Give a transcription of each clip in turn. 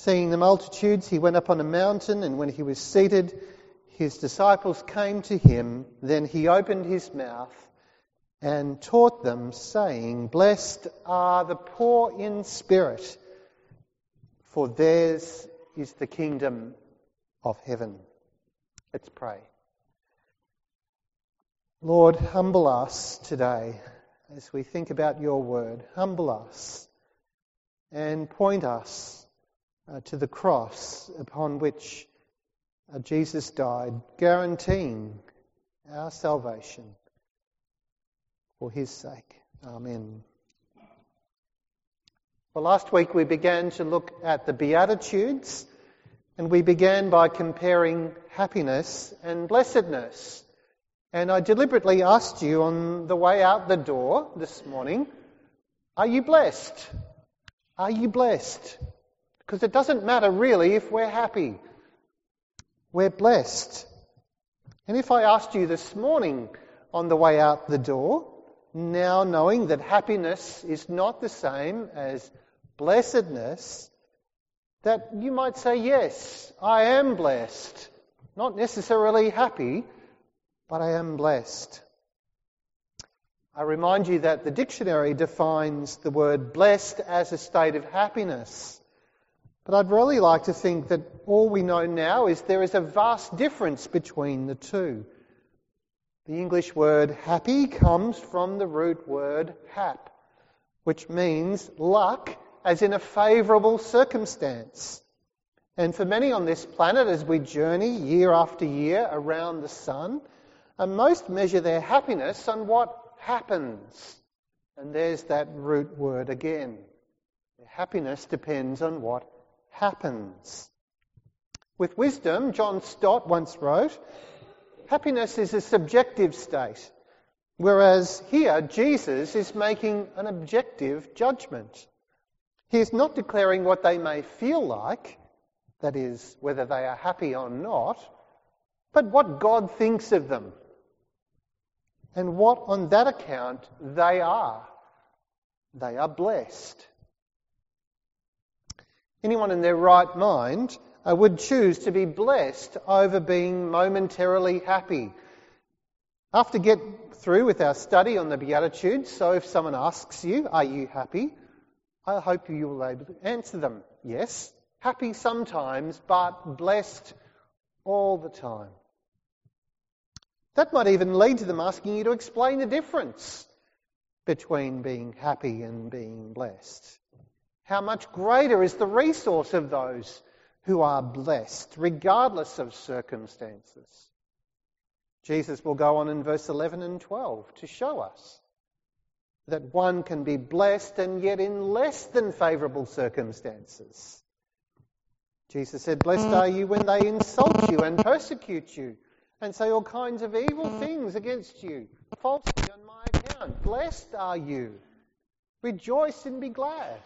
Seeing the multitudes, he went up on a mountain, and when he was seated, his disciples came to him. Then he opened his mouth and taught them, saying, "Blessed are the poor in spirit, for theirs is the kingdom of heaven." Let's pray. Lord, humble us today as we think about your word. Humble us and point us to the cross upon which Jesus died, guaranteeing our salvation for his sake. Amen. Well, last week we began to look at the Beatitudes, and we began by comparing happiness and blessedness. And I deliberately asked you on the way out the door this morning, are you blessed? Are you blessed? Because it doesn't matter really if we're happy. We're blessed. And if I asked you this morning on the way out the door, now knowing that happiness is not the same as blessedness, that you might say, yes, I am blessed. Not necessarily happy, but I am blessed. I remind you that the dictionary defines the word blessed as a state of happiness. But I'd really like to think that all we know now is there is a vast difference between the two. The English word happy comes from the root word hap, which means luck, as in a favourable circumstance. And for many on this planet, as we journey year after year around the sun, most measure their happiness on what happens. And there's that root word again. Their happiness depends on what happens. With wisdom, John Stott once wrote, happiness is a subjective state, whereas here Jesus is making an objective judgment. He is not declaring what they may feel like, that is, whether they are happy or not, but what God thinks of them, and what on that account they are. They are blessed. Anyone in their right mind would choose to be blessed over being momentarily happy. After get through with our study on the Beatitudes, so if someone asks you, are you happy? I hope you will be able to answer them. Yes, happy sometimes, but blessed all the time. That might even lead to them asking you to explain the difference between being happy and being blessed. How much greater is the resource of those who are blessed, regardless of circumstances? Jesus will go on in verse 11 and 12 to show us that one can be blessed and yet in less than favourable circumstances. Jesus said, "Blessed are you when they insult you and persecute you and say all kinds of evil things against you, falsely on my account. Blessed are you. Rejoice and be glad."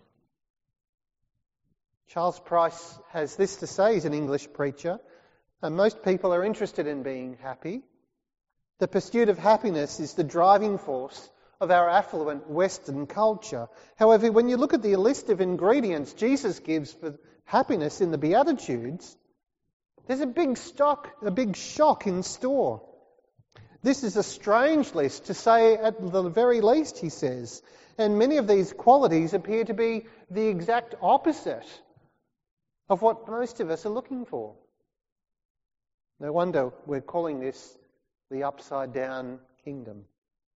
Charles Price has this to say. He's an English preacher. And most people are interested in being happy. The pursuit of happiness is the driving force of our affluent Western culture. However, when you look at the list of ingredients Jesus gives for happiness in the Beatitudes, there's a big shock in store. This is a strange list, to say at the very least, he says. And many of these qualities appear to be the exact opposite of what most of us are looking for. No wonder we're calling this the upside-down kingdom.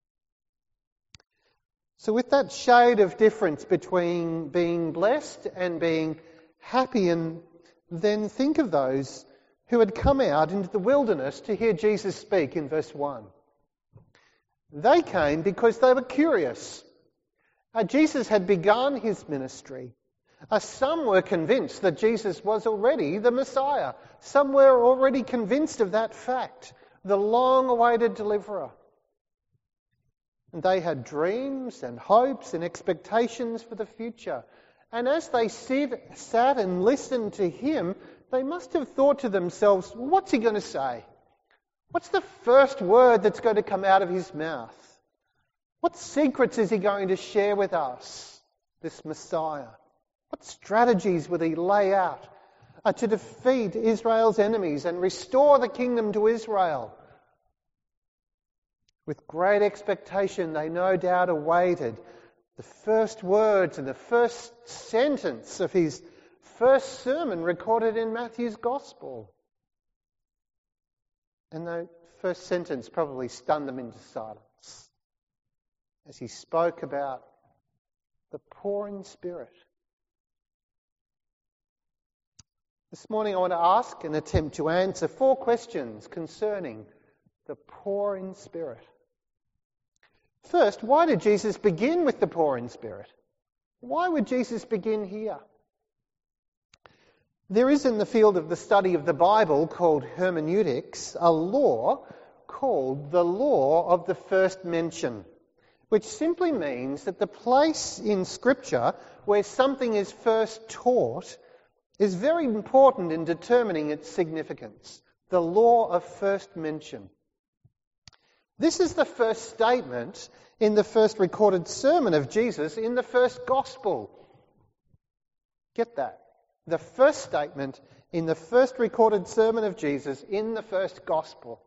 So with that shade of difference between being blessed and being happy, and then think of those who had come out into the wilderness to hear Jesus speak in verse 1. They came because they were curious. Jesus had begun his ministry. Some were convinced that Jesus was already the Messiah. Some were already convinced of that fact, the long-awaited deliverer. And they had dreams and hopes and expectations for the future. And as they sat and listened to him, they must have thought to themselves, what's he going to say? What's the first word that's going to come out of his mouth? What secrets is he going to share with us, this Messiah? What strategies would he lay out to defeat Israel's enemies and restore the kingdom to Israel? With great expectation, they no doubt awaited the first words and the first sentence of his first sermon recorded in Matthew's Gospel. And the first sentence probably stunned them into silence as he spoke about the poor in spirit. This morning I want to ask and attempt to answer 4 questions concerning the poor in spirit. First, why did Jesus begin with the poor in spirit? Why would Jesus begin here? There is in the field of the study of the Bible called hermeneutics a law called the law of the first mention, which simply means that the place in Scripture where something is first taught is very important in determining its significance. The law of first mention. This is the first statement in the first recorded sermon of Jesus in the first gospel. Get that? The first statement in the first recorded sermon of Jesus in the first gospel.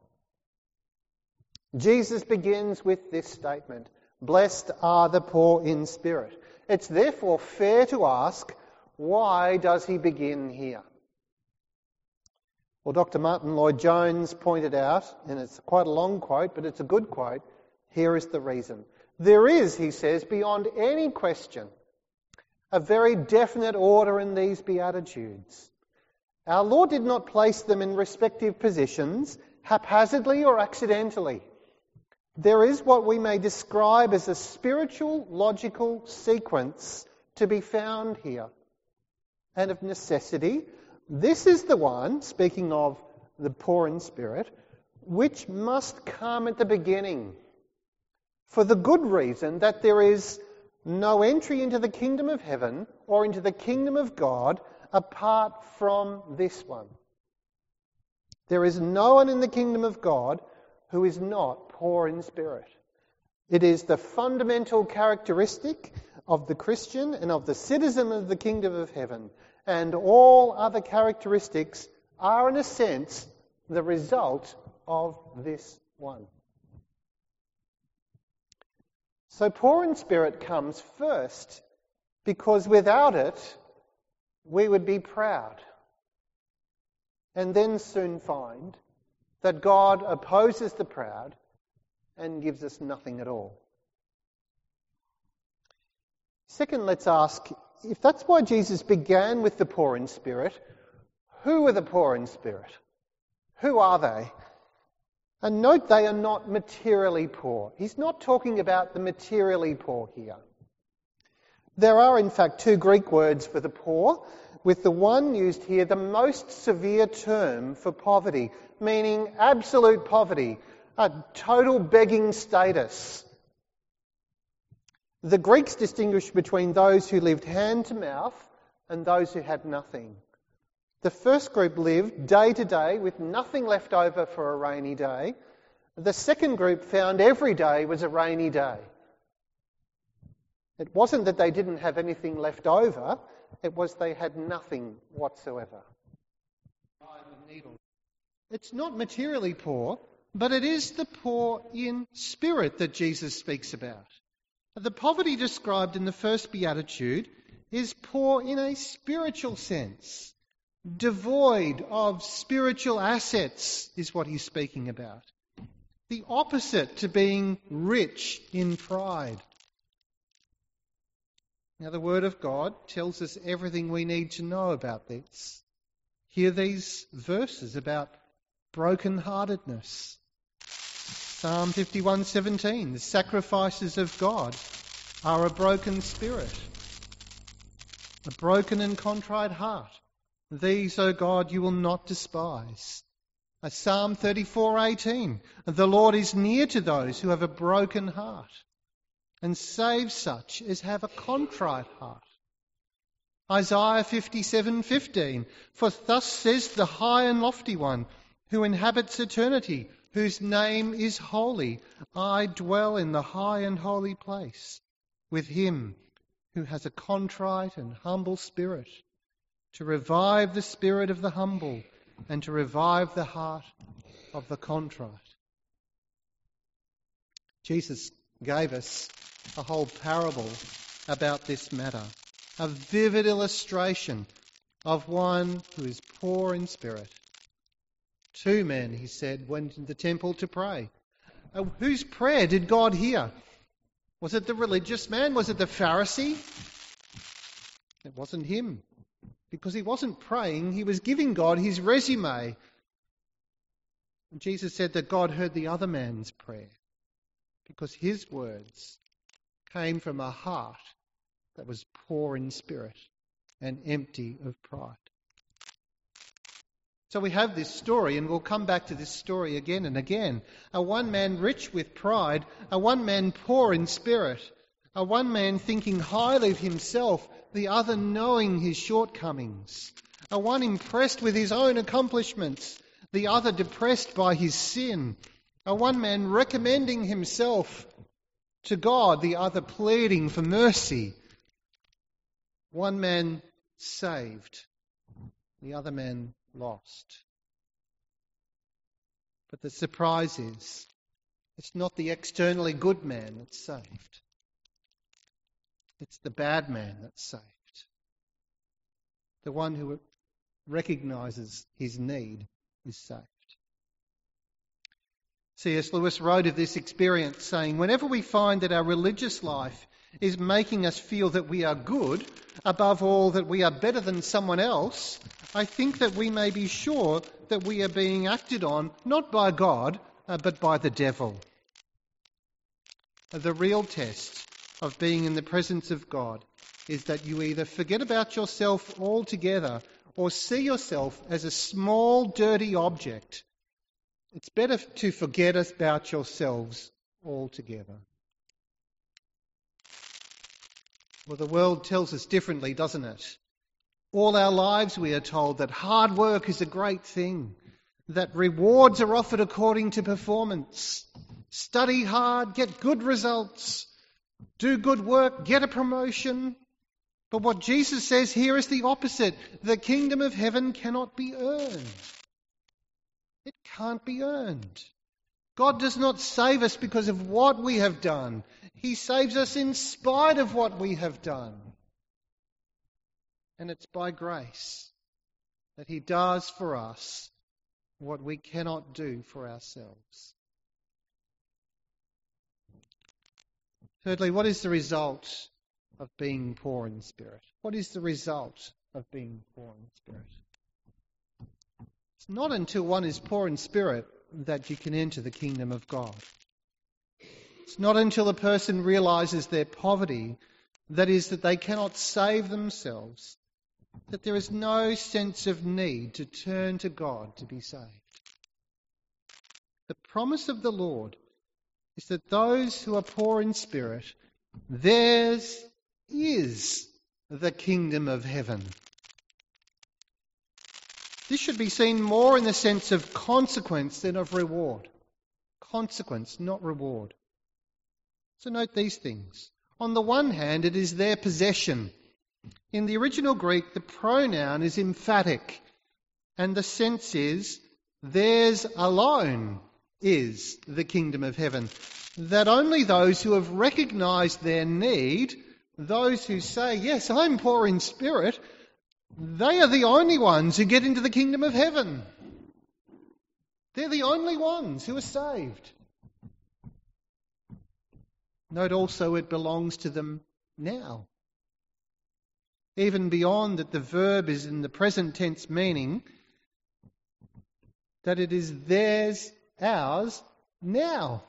Jesus begins with this statement, "Blessed are the poor in spirit." It's therefore fair to ask, why does he begin here? Well, Dr. Martin Lloyd-Jones pointed out, and it's quite a long quote, but it's a good quote, here is the reason. There is, he says, beyond any question, a very definite order in these Beatitudes. Our Lord did not place them in respective positions, haphazardly or accidentally. There is what we may describe as a spiritual, logical sequence to be found here. And of necessity, this is the one, speaking of the poor in spirit, which must come at the beginning, for the good reason that there is no entry into the kingdom of heaven or into the kingdom of God apart from this one. There is no one in the kingdom of God who is not poor in spirit. It is the fundamental characteristic of the Christian and of the citizen of the kingdom of heaven. And all other characteristics are, in a sense, the result of this one. So poor in spirit comes first because without it, we would be proud. And then soon find that God opposes the proud and gives us nothing at all. Second, let's ask, if that's why Jesus began with the poor in spirit, who are the poor in spirit? Who are they? And note they are not materially poor. He's not talking about the materially poor here. There are in fact 2 Greek words for the poor, with the one used here the most severe term for poverty, meaning absolute poverty, a total begging status. The Greeks distinguished between those who lived hand to mouth and those who had nothing. The first group lived day to day with nothing left over for a rainy day. The second group found every day was a rainy day. It wasn't that they didn't have anything left over, it was they had nothing whatsoever. It's not materially poor, but it is the poor in spirit that Jesus speaks about. The poverty described in the first beatitude is poor in a spiritual sense. Devoid of spiritual assets is what he's speaking about. The opposite to being rich in pride. Now the Word of God tells us everything we need to know about this. Hear these verses about brokenheartedness. Psalm 51:17, the sacrifices of God are a broken spirit, a broken and contrite heart. These, O God, you will not despise. Psalm 34:18, the Lord is near to those who have a broken heart and saves such as have a contrite heart. Isaiah 57:15, for thus says the high and lofty one who inhabits eternity, whose name is holy. I dwell in the high and holy place with him who has a contrite and humble spirit, to revive the spirit of the humble and to revive the heart of the contrite. Jesus gave us a whole parable about this matter, a vivid illustration of one who is poor in spirit. 2 men, he said, went into the temple to pray. Whose prayer did God hear? Was it the religious man? Was it the Pharisee? It wasn't him. Because he wasn't praying, he was giving God his resume. And Jesus said that God heard the other man's prayer because his words came from a heart that was poor in spirit and empty of pride. So we have this story, and we'll come back to this story again and again. A one man rich with pride, a one man poor in spirit, a one man thinking highly of himself, the other knowing his shortcomings, a one impressed with his own accomplishments, the other depressed by his sin, a one man recommending himself to God, the other pleading for mercy, one man saved, the other man lost. But the surprise is, it's not the externally good man that's saved. It's the bad man that's saved. The one who recognises his need is saved. C.S. Lewis wrote of this experience saying, whenever we find that our religious life is making us feel that we are good, above all that we are better than someone else, I think that we may be sure that we are being acted on not by God, but by the devil. The real test of being in the presence of God is that you either forget about yourself altogether or see yourself as a small, dirty object. It's better to forget about yourselves altogether. Well, the world tells us differently, doesn't it? All our lives we are told that hard work is a great thing, that rewards are offered according to performance. Study hard, get good results, do good work, get a promotion. But what Jesus says here is the opposite. The kingdom of heaven cannot be earned. It can't be earned. God does not save us because of what we have done. He saves us in spite of what we have done. And it's by grace that He does for us what we cannot do for ourselves. Thirdly, what is the result of being poor in spirit? What is the result of being poor in spirit? It's not until one is poor in spirit that you can enter the kingdom of God. It's not until a person realises their poverty, that is, that they cannot save themselves, that there is no sense of need to turn to God to be saved. The promise of the Lord is that those who are poor in spirit, theirs is the kingdom of heaven. This should be seen more in the sense of consequence than of reward. Consequence, not reward. So note these things. On the one hand, it is their possession. In the original Greek, the pronoun is emphatic, and the sense is theirs alone is the kingdom of heaven. That only those who have recognised their need, those who say, yes, I'm poor in spirit, they are the only ones who get into the kingdom of heaven. They're the only ones who are saved. Note also it belongs to them now. Even beyond that the verb is in the present tense meaning, that it is theirs, ours, now.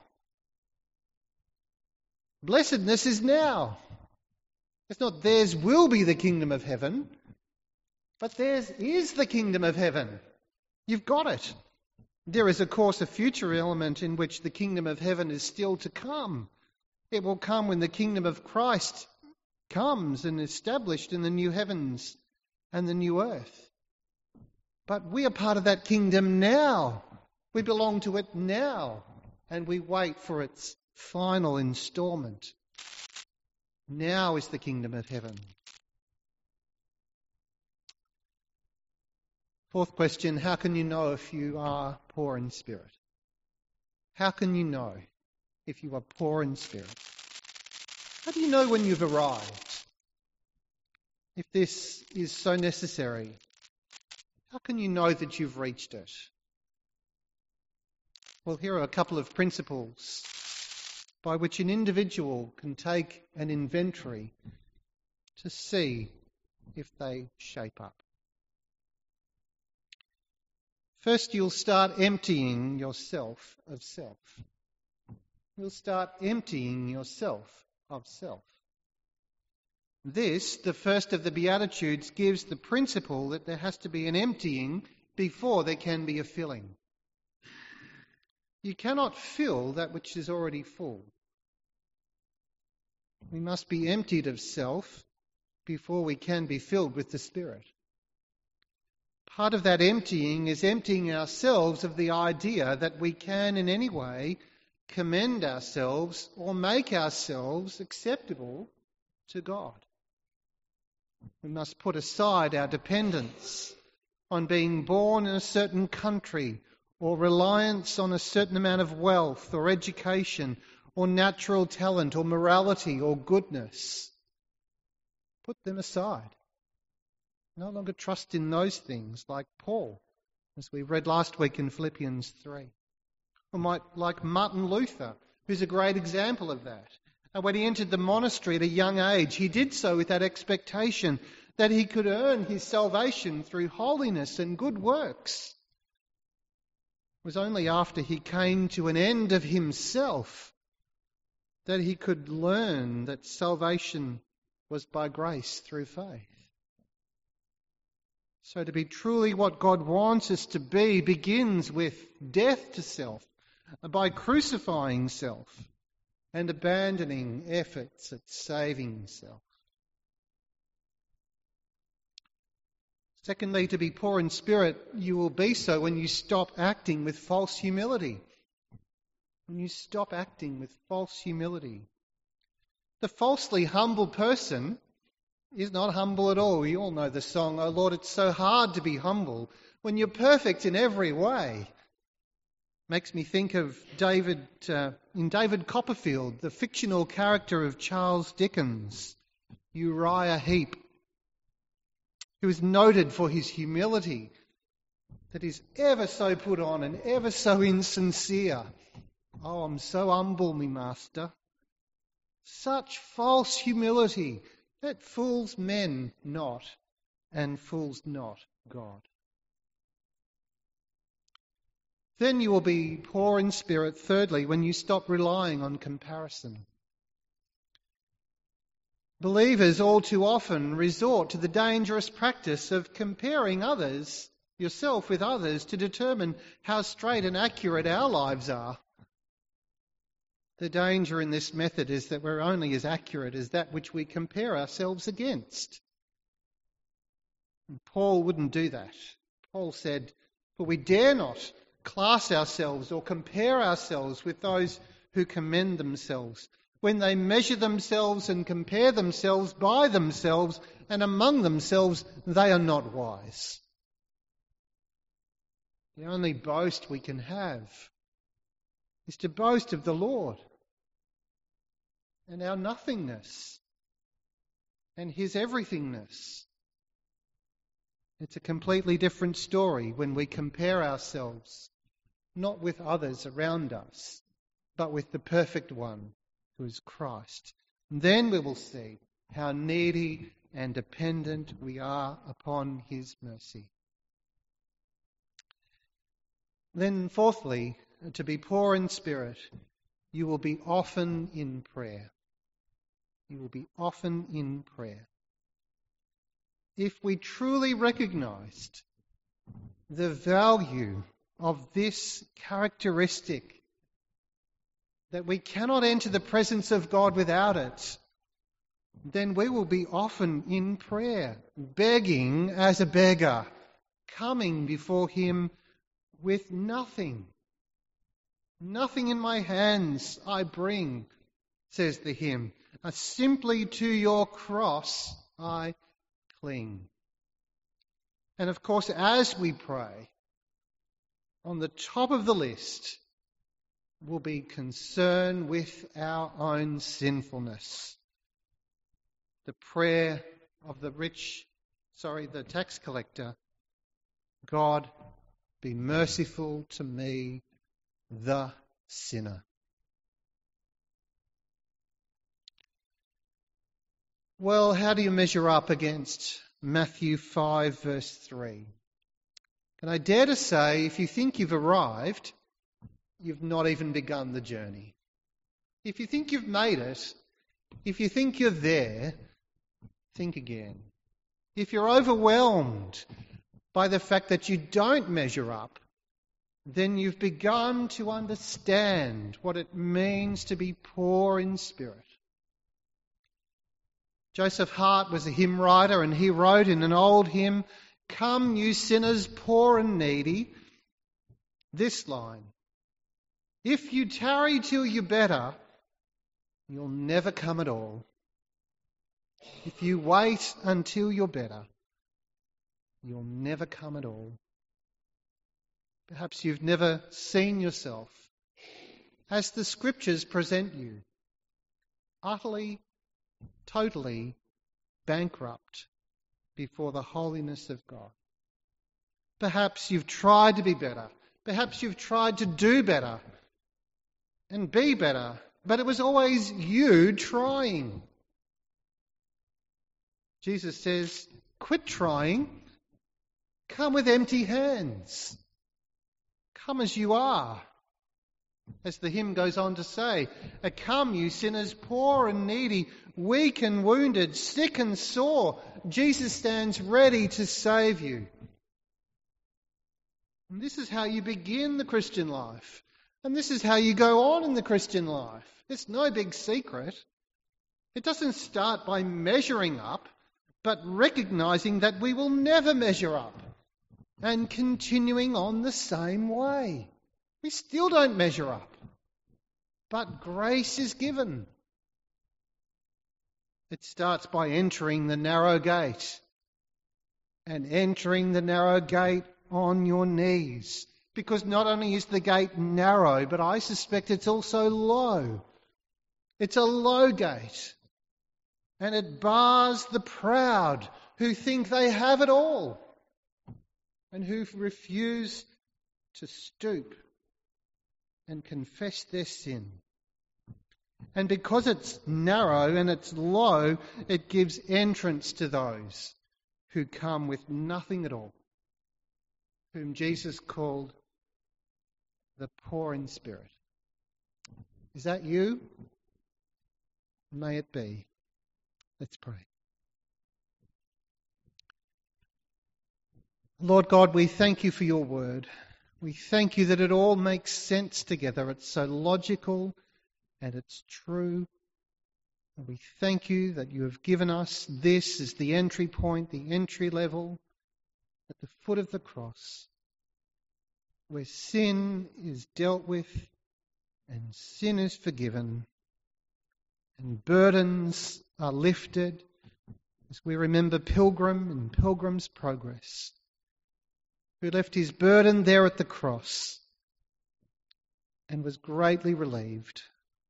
Blessedness is now. It's not theirs will be the kingdom of heaven, but theirs is the kingdom of heaven. You've got it. There is, of course, a future element in which the kingdom of heaven is still to come. It will come when the kingdom of Christ comes and is established in the new heavens and the new earth. But we are part of that kingdom now. We belong to it now, and we wait for its final instalment Now is the kingdom of heaven. Fourth question, how can you know if you are poor in spirit? How can you know if you are poor in spirit? How do you know when you've arrived? If this is so necessary, how can you know that you've reached it? Well, here are a couple of principles by which an individual can take an inventory to see if they shape up. First, you'll start emptying yourself of self. You'll start emptying yourself of self. This, the first of the Beatitudes, gives the principle that there has to be an emptying before there can be a filling. You cannot fill that which is already full. We must be emptied of self before we can be filled with the Spirit. Part of that emptying is emptying ourselves of the idea that we can in any way commend ourselves or make ourselves acceptable to God. We must put aside our dependence on being born in a certain country or reliance on a certain amount of wealth or education or natural talent or morality or goodness. Put them aside. No longer trust in those things like Paul, as we read last week in Philippians 3. Or like Martin Luther, who's a great example of that. And when he entered the monastery at a young age, he did so with that expectation that he could earn his salvation through holiness and good works. It was only after he came to an end of himself that he could learn that salvation was by grace through faith. So to be truly what God wants us to be begins with death to self, by crucifying self and abandoning efforts at saving self. Secondly, to be poor in spirit, you will be so when you stop acting with false humility. When you stop acting with false humility. The falsely humble person is not humble at all. We all know the song, "Oh Lord, it's so hard to be humble when you're perfect in every way." Makes me think of in David Copperfield, the fictional character of Charles Dickens, Uriah Heep, who is noted for his humility that is ever so put on and ever so insincere. "Oh, I'm so humble, me master." Such false humility that fools men not and fools not God. Then you will be poor in spirit, thirdly, when you stop relying on comparison. Believers all too often resort to the dangerous practice of comparing yourself with others, to determine how straight and accurate our lives are. The danger in this method is that we're only as accurate as that which we compare ourselves against. And Paul wouldn't do that. Paul said, "For we dare not class ourselves or compare ourselves with those who commend themselves, when they measure themselves and compare themselves by themselves, and among themselves they are not wise." The only boast we can have is to boast of the Lord and our nothingness and His everythingness. It's a completely different story when we compare ourselves, not with others around us, but with the perfect one, who is Christ. And then we will see how needy and dependent we are upon His mercy. Then fourthly, to be poor in spirit, you will be often in prayer. You will be often in prayer. If we truly recognised the value of this characteristic, that we cannot enter the presence of God without it, then we will be often in prayer, begging as a beggar, coming before Him with nothing. "Nothing in my hands I bring," says the hymn. Simply to your cross I cling. And of course, as we pray, on the top of the list will be concern with our own sinfulness. The prayer of the tax collector, God, be merciful to me, the sinner. Well, how do you measure up against Matthew 5 verse 3? And I dare to say, if you think you've arrived, you've not even begun the journey. If you think you've made it, if you think you're there, think again. If you're overwhelmed by the fact that you don't measure up, then you've begun to understand what it means to be poor in spirit. Joseph Hart was a hymn writer, and he wrote in an old hymn, "Come, you sinners, poor and needy," this line, "If you tarry till you're better, you'll never come at all. If you wait until you're better, you'll never come at all." Perhaps you've never seen yourself as the Scriptures present you, utterly, totally bankrupt before the holiness of God. Perhaps you've tried to be better. Perhaps you've tried to do better and be better, but it was always you trying. Jesus says, quit trying. Come with empty hands. Come as you are. As the hymn goes on to say, "Come, you sinners, poor and needy, weak and wounded, sick and sore. Jesus stands ready to save you." And this is how you begin the Christian life. And this is how you go on in the Christian life. It's no big secret. It doesn't start by measuring up, but recognizing that we will never measure up and continuing on the same way. We still don't measure up, but grace is given. It starts by entering the narrow gate, and entering the narrow gate on your knees. Because not only is the gate narrow, but I suspect it's also low. It's a low gate, and it bars the proud who think they have it all and who refuse to stoop and confess their sin. And because it's narrow and it's low, it gives entrance to those who come with nothing at all, whom Jesus called the poor in spirit. Is that you? May it be. Let's pray. Lord God, we thank you for your word. We thank you that it all makes sense together. It's so logical and it's true. And we thank you that you have given us this as the entry point, the entry level at the foot of the cross, where sin is dealt with and sin is forgiven and burdens are lifted as we remember Pilgrim in Pilgrim's Progress, who left his burden there at the cross and was greatly relieved.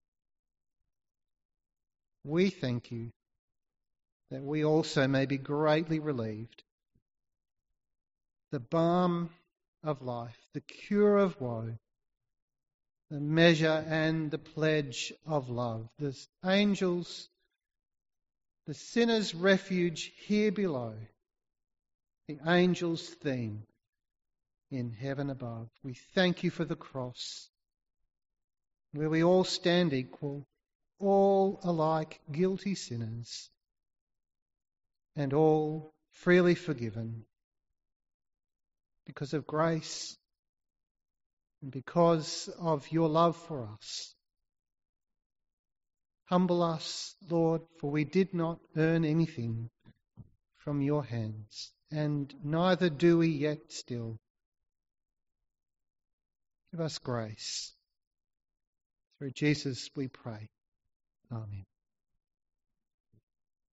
We thank you that we also may be greatly relieved. The balm of life, the cure of woe, the measure and the pledge of love, the angels, the sinner's refuge here below, the angels' theme in heaven above. We thank you for the cross, where we all stand equal, all alike guilty sinners, and all freely forgiven because of grace and because of your love for us. Humble us, Lord, for we did not earn anything from your hands, and neither do we yet still. Give us grace. Through Jesus we pray. Amen.